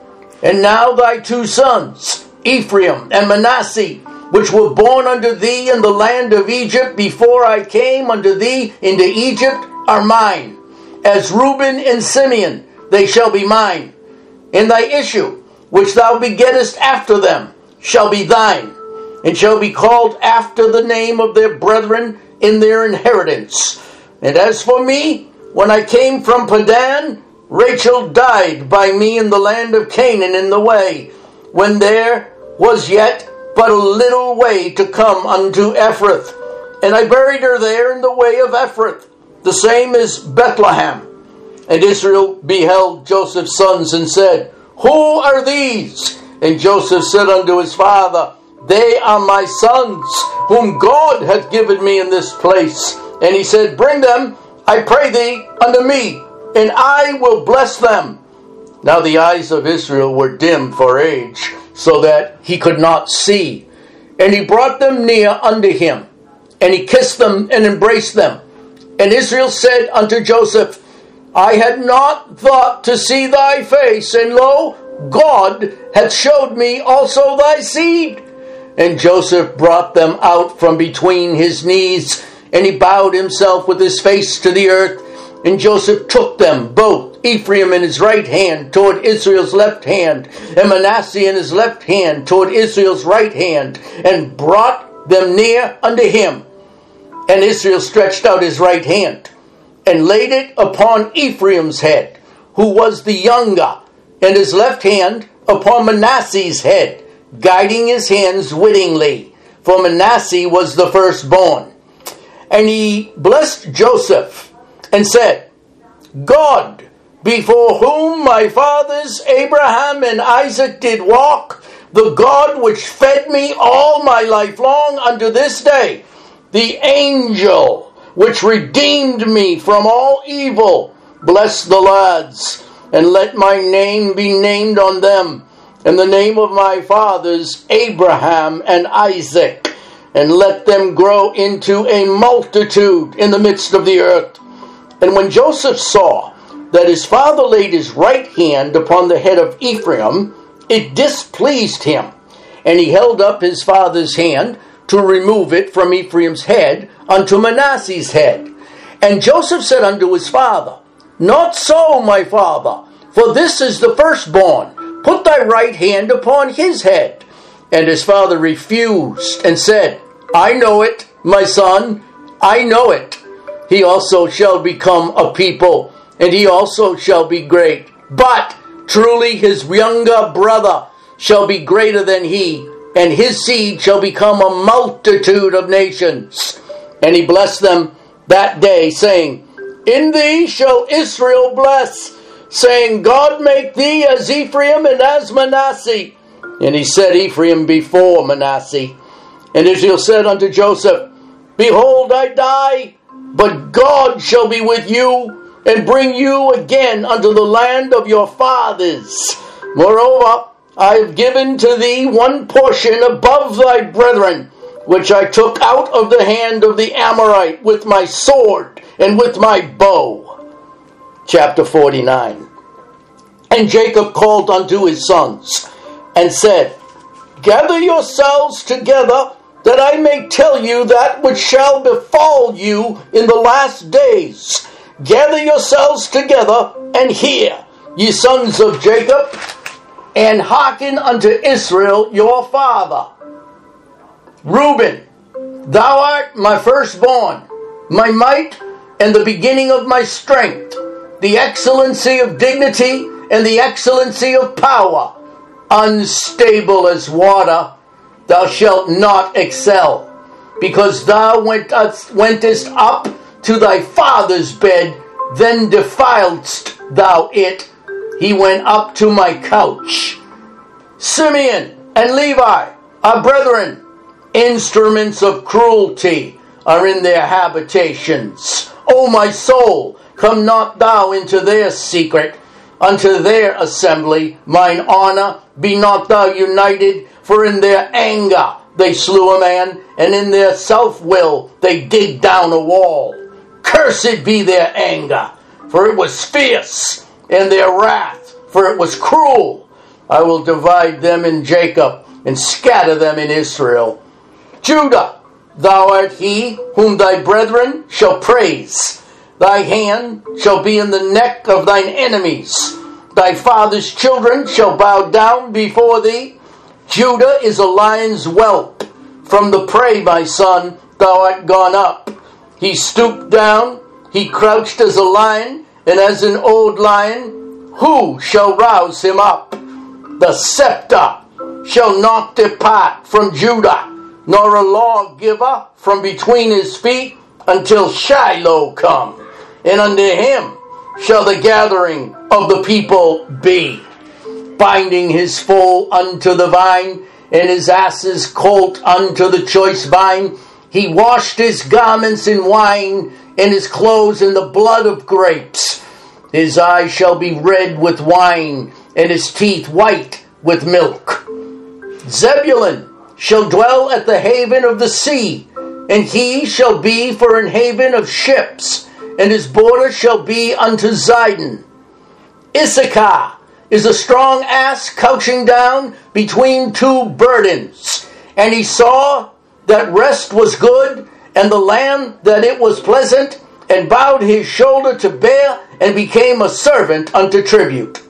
And now thy two sons, Ephraim and Manasseh, which were born unto thee in the land of Egypt before I came unto thee into Egypt, are mine. As Reuben and Simeon, they shall be mine. And thy issue, which thou begettest after them, shall be thine, and shall be called after the name of their brethren in their inheritance. And as for me, when I came from Padan, Rachel died by me in the land of Canaan in the way, when there was yet but a little way to come unto Ephrath. And I buried her there in the way of Ephrath, the same as Bethlehem. And Israel beheld Joseph's sons, and said, Who are these? And Joseph said unto his father, They are my sons, whom God hath given me in this place. And he said, Bring them, I pray thee, unto me, and I will bless them. Now the eyes of Israel were dim for age, so that he could not see. And he brought them near unto him, and he kissed them and embraced them. And Israel said unto Joseph, I had not thought to see thy face, and lo, God hath showed me also thy seed. And Joseph brought them out from between his knees, and he bowed himself with his face to the earth. And Joseph took them both, Ephraim in his right hand toward Israel's left hand, and Manasseh in his left hand toward Israel's right hand, and brought them near unto him. And Israel stretched out his right hand, and laid it upon Ephraim's head, who was the younger, and his left hand upon Manasseh's head, guiding his hands wittingly, for Manasseh was the firstborn. And he blessed Joseph, and said, God, before whom my fathers Abraham and Isaac did walk, the God which fed me all my life long unto this day, the angel which redeemed me from all evil, bless the lads, and let my name be named on them, and the name of my fathers Abraham and Isaac, and let them grow into a multitude in the midst of the earth. And when Joseph saw that his father laid his right hand upon the head of Ephraim, it displeased him, and he held up his father's hand to remove it from Ephraim's head unto Manasseh's head. And Joseph said unto his father, Not so, my father, for this is the firstborn. Put thy right hand upon his head. And his father refused, and said, I know it, my son, I know it. He also shall become a people, and he also shall be great. But truly his younger brother shall be greater than he, and his seed shall become a multitude of nations. And he blessed them that day, saying, In thee shall Israel bless, saying, God make thee as Ephraim and as Manasseh. And he set Ephraim before Manasseh. And Israel said unto Joseph, Behold, I die, but God shall be with you, and bring you again unto the land of your fathers. Moreover, I have given to thee one portion above thy brethren, which I took out of the hand of the Amorite with my sword and with my bow. Chapter forty-nine. And Jacob called unto his sons, and said, Gather yourselves together, that I may tell you that which shall befall you in the last days. Gather yourselves together, and hear, ye sons of Jacob, and hearken unto Israel your father. Reuben, thou art my firstborn, my might, and the beginning of my strength, the excellency of dignity, and the excellency of power. Unstable as water, thou shalt not excel, because thou wentest up to thy father's bed, then defiledst thou it. He went up to my couch. Simeon and Levi are brethren. Instruments of cruelty are in their habitations. O my soul, come not thou into their secret, unto their assembly. Mine honor, be not thou united, for in their anger they slew a man, and in their self-will they dig down a wall. Cursed be their anger, for it was fierce, and their wrath, for it was cruel. I will divide them in Jacob, and scatter them in Israel. Judah, thou art he whom thy brethren shall praise. Thy hand shall be in the neck of thine enemies. Thy father's children shall bow down before thee. Judah is a lion's whelp. From the prey, my son, thou art gone up. He stooped down, he crouched as a lion, and as an old lion, who shall rouse him up? The scepter shall not depart from Judah, nor a lawgiver from between his feet, until Shiloh come, and unto him shall the gathering of the people be. Binding his foal unto the vine, and his ass's colt unto the choice vine, he washed his garments in wine, and his clothes in the blood of grapes. His eyes shall be red with wine, and his teeth white with milk. Zebulun shall dwell at the haven of the sea, and he shall be for an haven of ships, and his border shall be unto Zidon. Issachar is a strong ass couching down between two burdens, and he saw that rest was good, and the land that it was pleasant, and bowed his shoulder to bear, and became a servant unto tribute.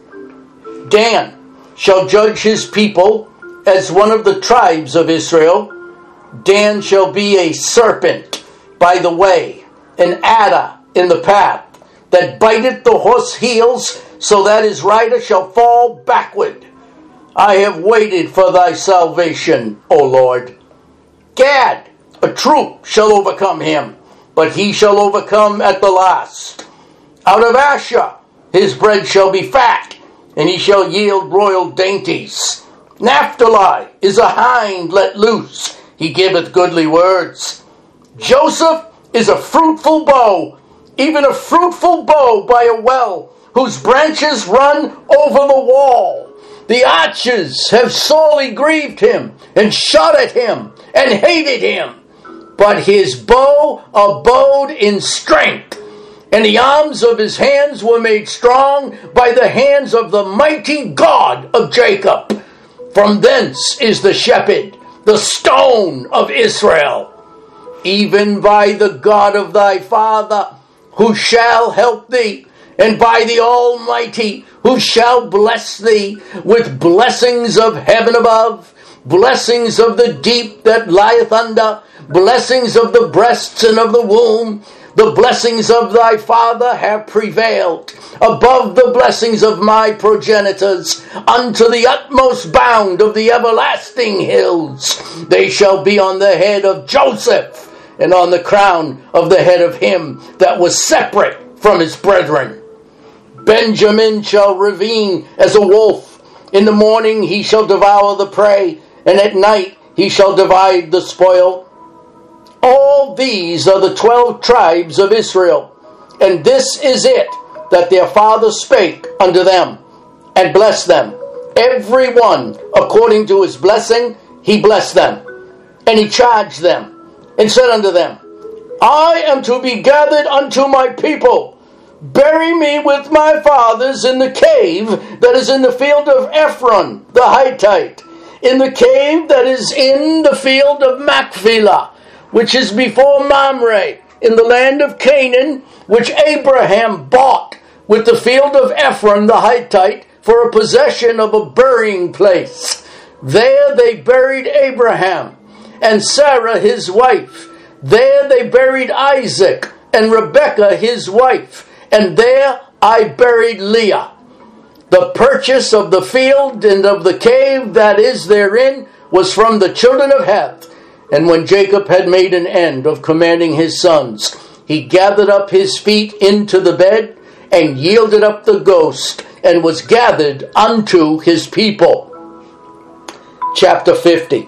Dan shall judge his people as one of the tribes of Israel. Dan shall be a serpent by the way, an adder in the path, that biteth the horse heels, so that his rider shall fall backward. I have waited for thy salvation, O Lord. Gad, a troop shall overcome him, but he shall overcome at the last. Out of Asher his bread shall be fat, and he shall yield royal dainties. Naphtali is a hind let loose, he giveth goodly words. Joseph is a fruitful bow, even a fruitful bow by a well, whose branches run over the wall. The archers have sorely grieved him, and shot at him, and hated him. But his bow abode in strength, and the arms of his hands were made strong by the hands of the mighty God of Jacob. From thence is the shepherd, the stone of Israel, even by the God of thy father, who shall help thee, and by the Almighty, who shall bless thee with blessings of heaven above, blessings of the deep that lieth under, blessings of the breasts and of the womb. The blessings of thy father have prevailed above the blessings of my progenitors, unto the utmost bound of the everlasting hills. They shall be on the head of Joseph, and on the crown of the head of him that was separate from his brethren. Benjamin shall ravine as a wolf. In the morning he shall devour the prey, and at night he shall divide the spoil. All these are the twelve tribes of Israel, and this is it that their father spake unto them, and blessed them. Every one according to his blessing he blessed them. And he charged them, and said unto them, I am to be gathered unto my people. Bury me with my fathers in the cave that is in the field of Ephron the Hittite, in the cave that is in the field of Machpelah, which is before Mamre, in the land of Canaan, which Abraham bought with the field of Ephron the Hittite for a possession of a burying place. There they buried Abraham and Sarah his wife. There they buried Isaac and Rebekah his wife. And there I buried Leah. The purchase of the field and of the cave that is therein was from the children of Heth. And when Jacob had made an end of commanding his sons, he gathered up his feet into the bed and yielded up the ghost and was gathered unto his people. Chapter fifty.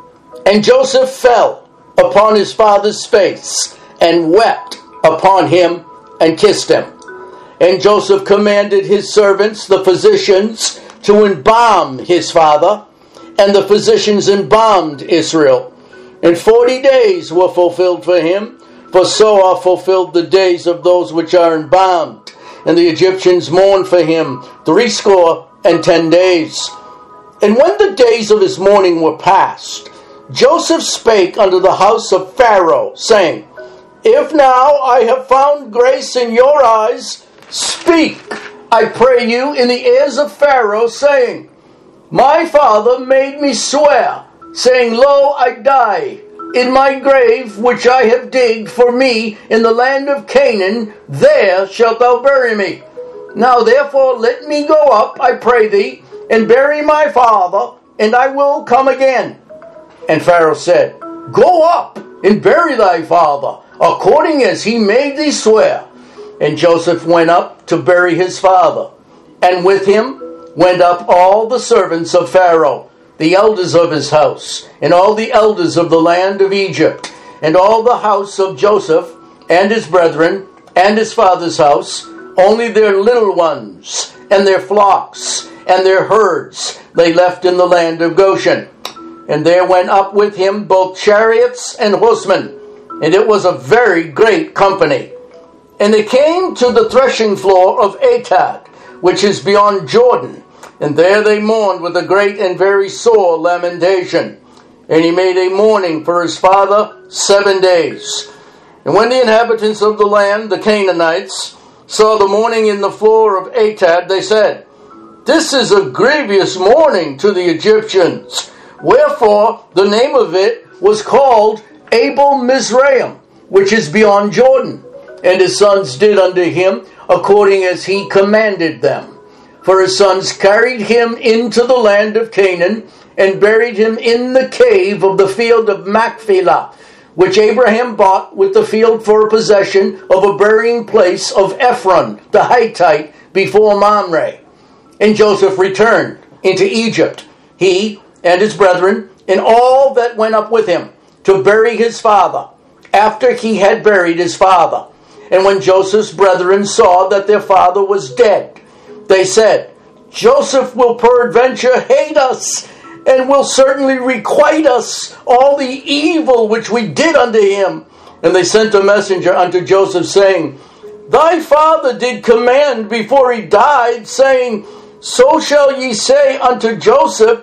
And Joseph fell upon his father's face and wept upon him and kissed him. And Joseph commanded his servants, the physicians, to embalm his father, and the physicians embalmed Israel. And forty days were fulfilled for him, for so are fulfilled the days of those which are embalmed. And the Egyptians mourned for him threescore and ten days. And when the days of his mourning were past, Joseph spake unto the house of Pharaoh, saying, If now I have found grace in your eyes, speak, I pray you, in the ears of Pharaoh, saying, My father made me swear, saying, Lo, I die in my grave, which I have digged for me in the land of Canaan, there shalt thou bury me. Now therefore let me go up, I pray thee, and bury my father, and I will come again. And Pharaoh said, Go up and bury thy father, according as he made thee swear. And Joseph went up to bury his father, and with him went up all the servants of Pharaoh, the elders of his house, and all the elders of the land of Egypt, and all the house of Joseph, and his brethren, and his father's house, only their little ones, and their flocks, and their herds they left in the land of Goshen. And there went up with him both chariots and horsemen, and it was a very great company. And they came to the threshing floor of Atad, which is beyond Jordan, and there they mourned with a great and very sore lamentation. And he made a mourning for his father seven days. And when the inhabitants of the land, the Canaanites, saw the mourning in the floor of Atad, they said, This is a grievous mourning to the Egyptians. Wherefore the name of it was called Abel Mizraim, which is beyond Jordan. And his sons did unto him according as he commanded them. For his sons carried him into the land of Canaan, and buried him in the cave of the field of Machpelah, which Abraham bought with the field for a possession of a burying place of Ephron the Hittite before Mamre. And Joseph returned into Egypt, he and his brethren, and all that went up with him, to bury his father, after he had buried his father. And when Joseph's brethren saw that their father was dead, they said, Joseph will peradventure hate us, and will certainly requite us all the evil which we did unto him. And they sent a messenger unto Joseph, saying, Thy father did command before he died, saying, So shall ye say unto Joseph,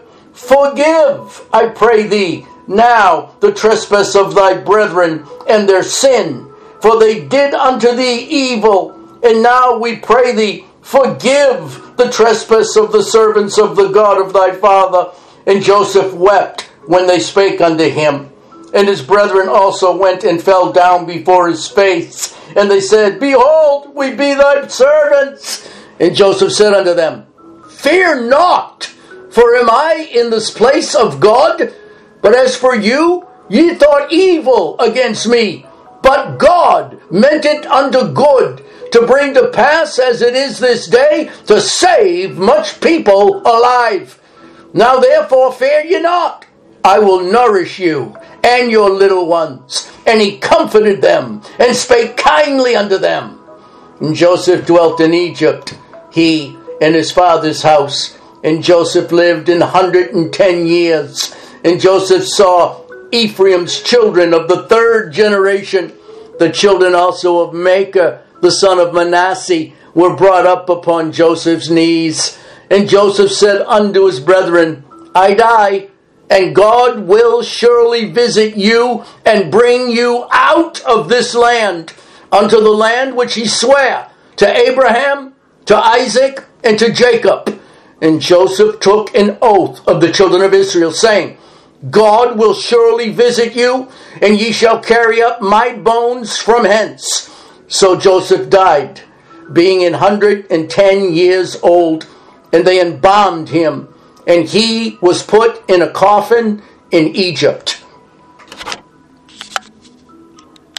Forgive, I pray thee, now the trespass of thy brethren and their sin, for they did unto thee evil. And now we pray thee, forgive the trespass of the servants of the God of thy father. And Joseph wept when they spake unto him. And his brethren also went and fell down before his face. And they said, Behold, we be thy servants. And Joseph said unto them, Fear not, for am I in this place of God? But as for you, ye thought evil against me, but God meant it unto good, to bring to pass as it is this day, to save much people alive. Now therefore fear ye not, I will nourish you and your little ones. and he comforted them, and spake kindly unto them. And Joseph dwelt in Egypt, he and his father's house. And Joseph lived an hundred and ten years. And Joseph saw Ephraim's children of the third generation. The children also of Machir, the son of Manasseh, were brought up upon Joseph's knees. And Joseph said unto his brethren, I die, and God will surely visit you, and bring you out of this land, unto the land which he sware to Abraham, to Isaac, and to Jacob. And Joseph took an oath of the children of Israel, saying, God will surely visit you, and ye shall carry up my bones from hence. So Joseph died, being an hundred and ten years old, and they embalmed him, and he was put in a coffin in Egypt.